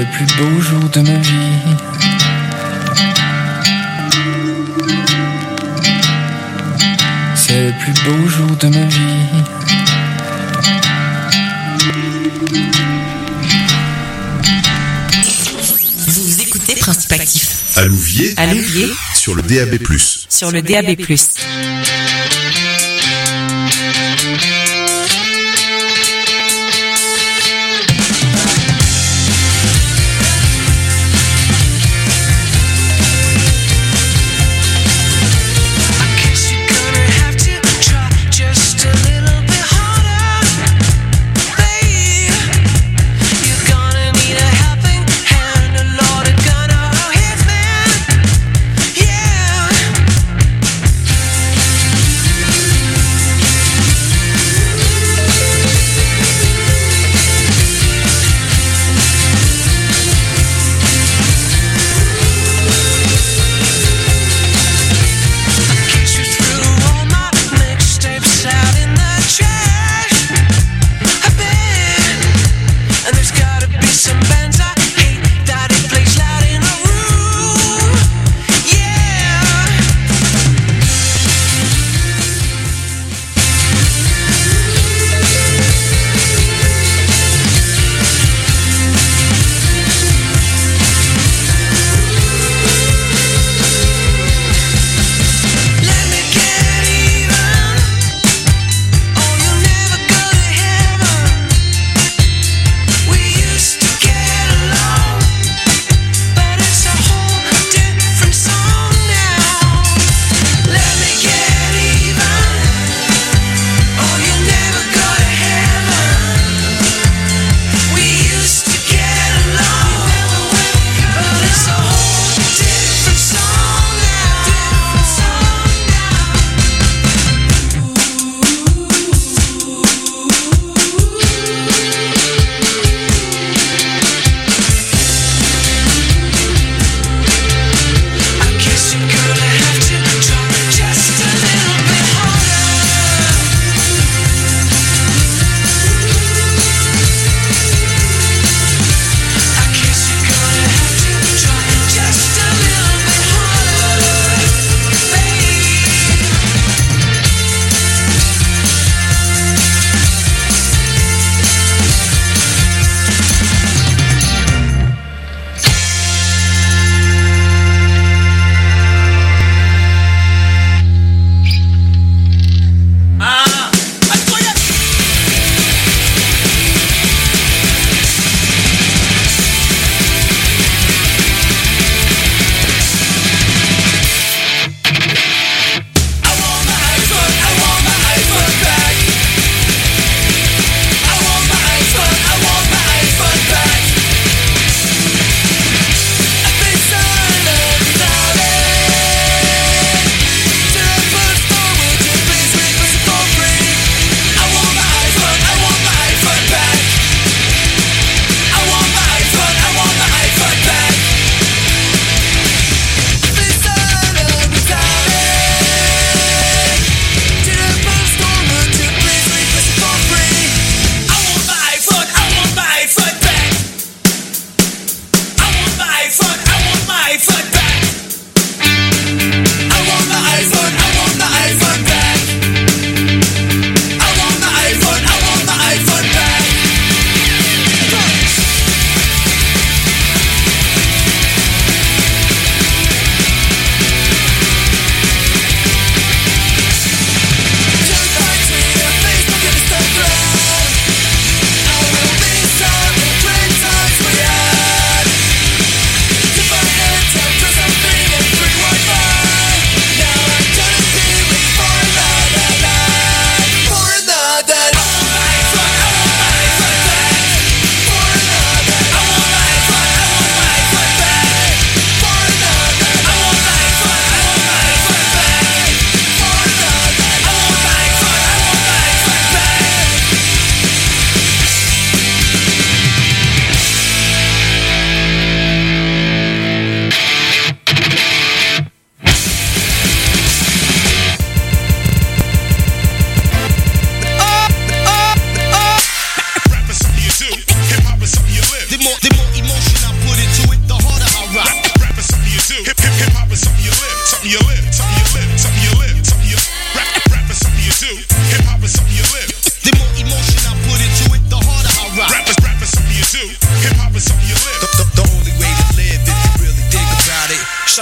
le plus beau jour de ma vie. C'est le plus beau jour de ma vie. Vous écoutez Principe Actif. À Louviers, sur le DAB+. Sur le DAB+.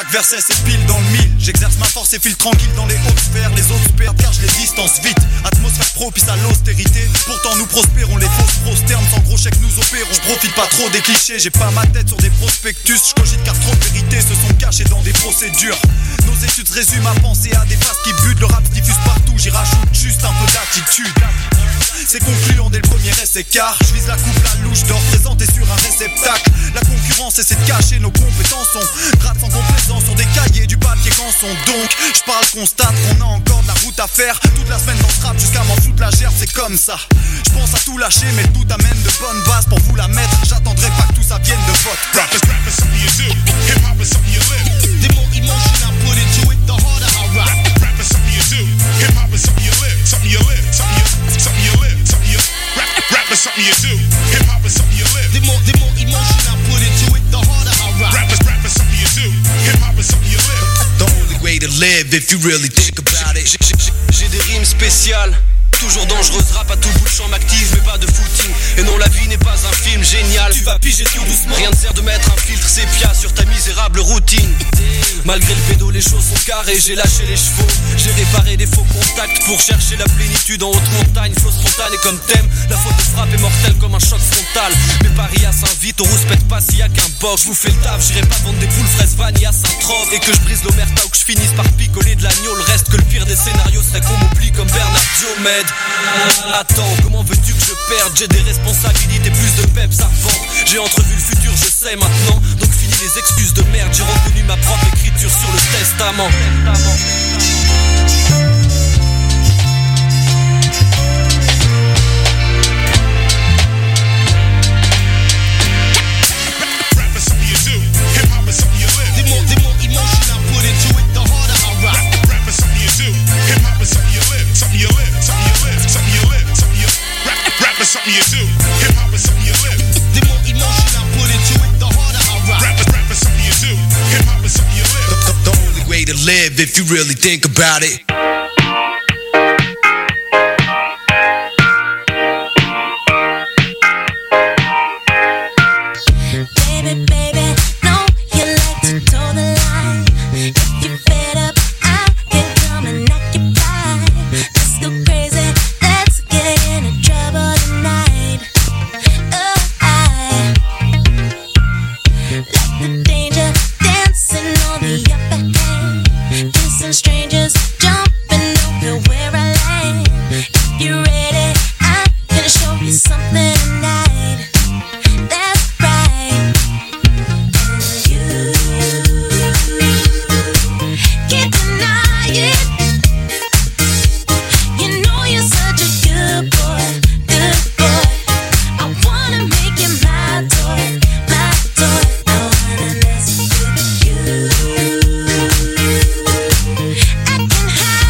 chaque verset c'est pile dans le mille. J'exerce ma force et file tranquille dans les hautes sphères. Les autres perdent car je les distance vite. Atmosphère propice à l'austérité. Pourtant nous prospérons, les fausses prosternent. Sans gros chèques nous opérons. Je profite pas trop des clichés, j'ai pas ma tête sur des prospectus. Je cogite car trop de vérités se sont cachées dans des procédures. Nos études se résument à penser à des phases qui butent. Le rap se diffuse partout, j'y rajoute juste un peu d'attitude. C'est concluant dès le premier essai car je vise la coupe, la louche d'or présentée sur un réceptacle. La concurrence essaie de cacher nos compétences. On gratte sans complaisance sur des cahiers, du papier qu'en sont. Donc je parle, constate qu'on a encore de la route à faire. Toute la semaine dans ce rap jusqu'à m'en foutre la gerbe, c'est comme ça. Je pense à tout lâcher mais tout amène de bonnes bases pour vous la mettre. J'attendrai pas que tout ça vienne de votre part. Rap is something you do, hip hop is something you live. The more emotion I put into it, the harder I rock. Rap is something you do, hip hop is something you live. Something you live, something you live, something you rap is something you do, hip hop is something you live. The more emotion I put into it, the harder I rock. Rap is something you do, hip hop is something you live. The only way to live if you really think about it. J'ai des rimes spéciales. Toujours dangereuse, rap à tout bout de champ m'active mais pas de footing. Et non la vie n'est pas un film génial. Tu vas piger tout doucement. Rien ne sert de mettre un filtre sépia sur ta misérable routine. Malgré le pédo les choses sont carrées. J'ai lâché les chevaux, j'ai réparé des faux contacts pour chercher la plénitude en haute montagne. Flow spontané comme thème, la faute de frappe est mortelle comme un choc frontal. Mais Paris à Saint-Vite, on rouspète pas s'il y a qu'un box. Je vous fais le taf, j'irai pas vendre des poules fraises vanille à Saint-Tropez. Et que je brise l'omerta ou que je finisse par picoler de l'agneau. Le reste que le pire des scénarios serait qu'on m'oublie comme Bernard Diomède. Attends, comment veux-tu que je perde? J'ai des responsabilités, plus de peps à vendre. J'ai entrevu le futur, je sais maintenant. Donc fini les excuses de merde. J'ai reconnu ma propre écriture sur le testament. Rap is something you do, hip hop is something you live. The more emotion I put into it, the harder I rock. Rap is something you do, hip hop is something you live. Something you live, something you live, something you live, something you rap is something you do, hip hop is something you live. The more emotion I put into it, the harder I rock. Rap is something you do, hip hop is something you live. The only way to live if you really think about it. I can hide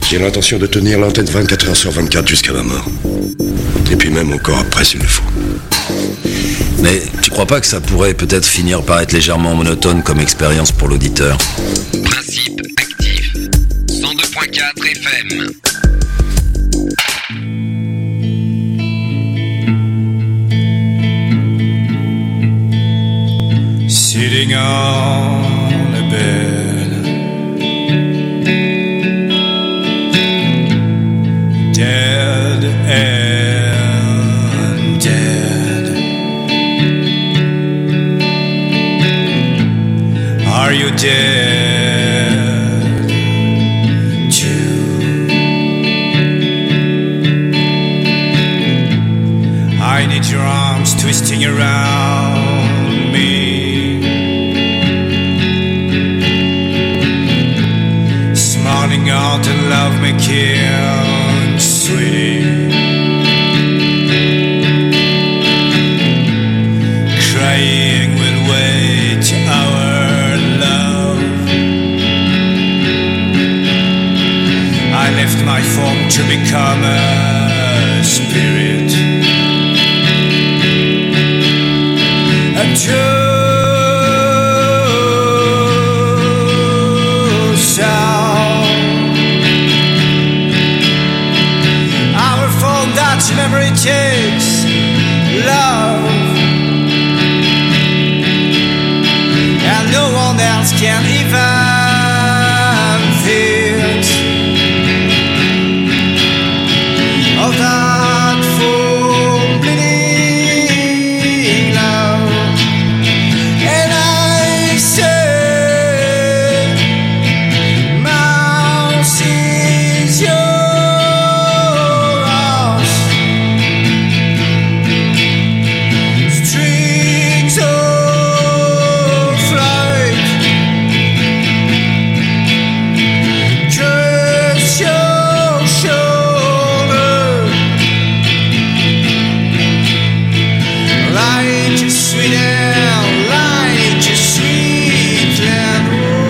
J'ai l'intention de tenir l'antenne 24 heures sur 24 jusqu'à ma mort. Et puis même encore après s'il le faut. Mais tu crois pas que ça pourrait peut-être finir par être légèrement monotone comme expérience pour l'auditeur? Principe actif. 102.4 FM. Sitting on a bed, dead and dead. Are you dead too? I need your arms twisting around me, smarting out and love making, sweetie, crying will wait our love. I left my form to become a spirit, a true sound. Our form that memory takes, love, and no one else can even fit of that full bleeding love. And I say, mouse is yours, strings of flight, just your shoulder, like a sweet and like a sweet land.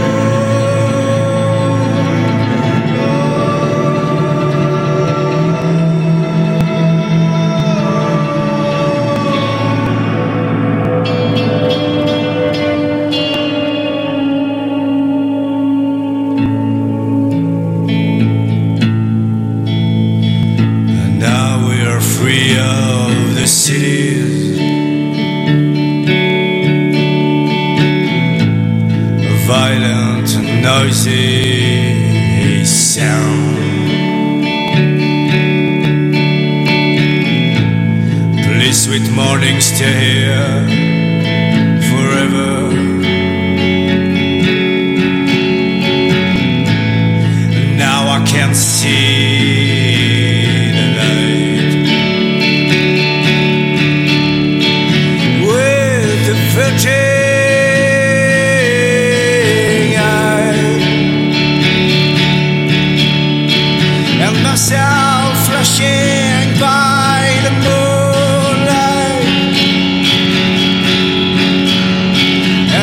And now we are free of the cities, a violent and noisy sound. Please, sweet morning, stay here forever. Now I can see the light with the virgin eye, and myself flashing by the moonlight,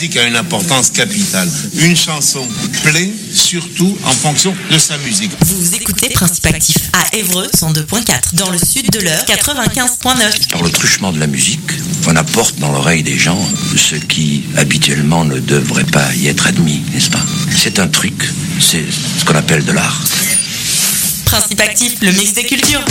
musique a une importance capitale. Une chanson plaît surtout en fonction de sa musique. Vous écoutez Principe Actif à Évreux 102.4, dans le sud de l'Eure 95.9. Par le truchement de la musique, on apporte dans l'oreille des gens ce qui habituellement ne devrait pas y être admis, n'est-ce pas? C'est un truc, c'est ce qu'on appelle de l'art. Principe Actif, le mix des cultures.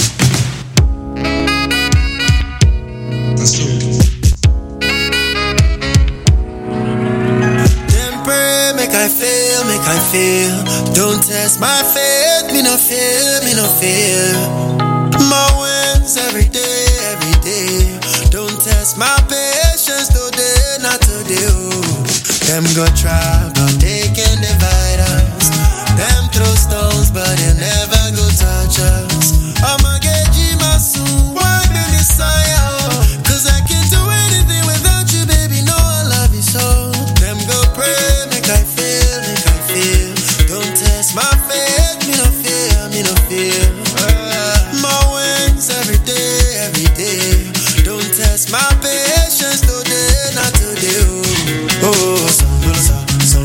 Make I feel. Don't test my faith, me no fear, me no fear. My wins every day. Don't test my patience today, not today. Oh. Them go try, but they can divide us. Them throw stones, but they never go touch us. I'ma get Jima soon, why be Messiah? Cause I can't do anything without you, baby. No, I love you so. Them go pray, make I feel. Don't test my faith, me no fear. My wins every day. Don't test my patience today, not today. Oh, Sangolosa,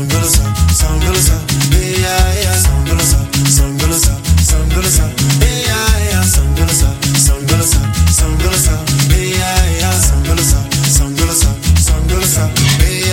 hey yeah, Sangolosa, hey yeah, Sangolosa, hey yeah, Sangolosa, hey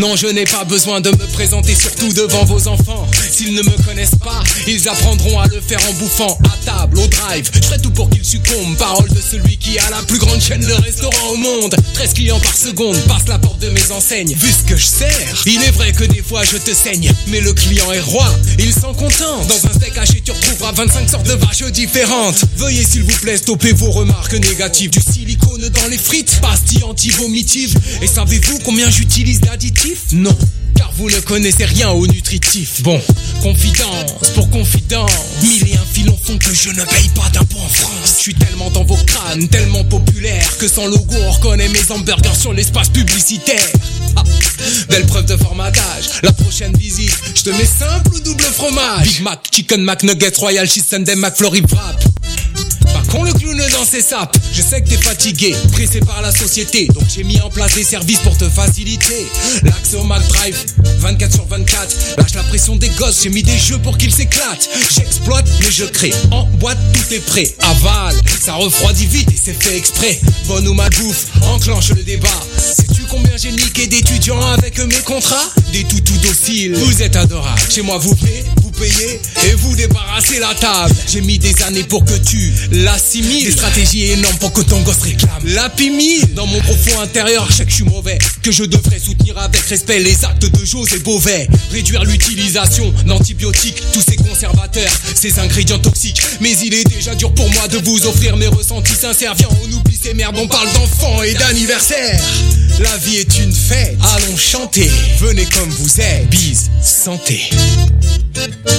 Non, je n'ai pas besoin de me présenter, surtout devant vos enfants. S'ils ne me connaissent pas, ils apprendront à le faire en bouffant à table, au drive. Je ferai tout pour qu'ils succombent. Parole de celui qui a la plus grande chaîne de restaurants au monde. 13 clients par seconde, passe la porte de mes enseignes. Vu ce que je sers, il est vrai que des fois je te saigne, mais le client est roi, il s'en contente. Dans un steak haché tu retrouveras 25 sortes de vaches différentes. Veuillez s'il vous plaît stopper vos remarques négatives. Du silicone dans les frites, pastilles anti-vomitives. Et savez-vous combien j'utilise d'additifs? Non, car vous ne connaissez rien au nutritif. Bon, confidence pour confidence, 1001 filons font que je ne paye pas d'impôts en France. Je suis tellement dans vos crânes, tellement populaire, que sans logo on reconnaît mes hamburgers sur l'espace publicitaire. Ah, belle preuve de formatage. La prochaine visite, je te mets simple ou double fromage. Big Mac, Chicken Mac, Nuggets, Royal Cheese Sunday, McFlurry Wrap. Pas con le clown dans ses sapes. Je sais que t'es fatigué, pressé par la société, donc j'ai mis en place des services pour te faciliter. L'accès au McDrive, 24/24. Lâche la pression des gosses, j'ai mis des jeux pour qu'ils s'éclatent. J'exploite mais je crée, en boîte tout est prêt. Avale, ça refroidit vite et c'est fait exprès. Bonne ou malbouffe, enclenche le débat. Sais-tu combien j'ai niqué d'étudiants avec mes contrats? Des toutous dociles, vous êtes adorables. Chez moi vous venez, vous payez et vous débarrassez la table. J'ai mis des années pour que tu l'assimiles. Des stratégies énormes pour que ton gosse réclame la pimille. Dans mon profond intérieur, je sais que je suis mauvais, que je devrais soutenir avec respect les actes de José Bové. Réduire l'utilisation d'antibiotiques, tous ces conservateurs, ces ingrédients toxiques. Mais il est déjà dur pour moi de vous offrir mes ressentis sincères. Viens, on oublie ces merdes, on parle d'enfants et d'anniversaire. La vie est une fête, allons chanter. Venez comme vous êtes, bise, santé.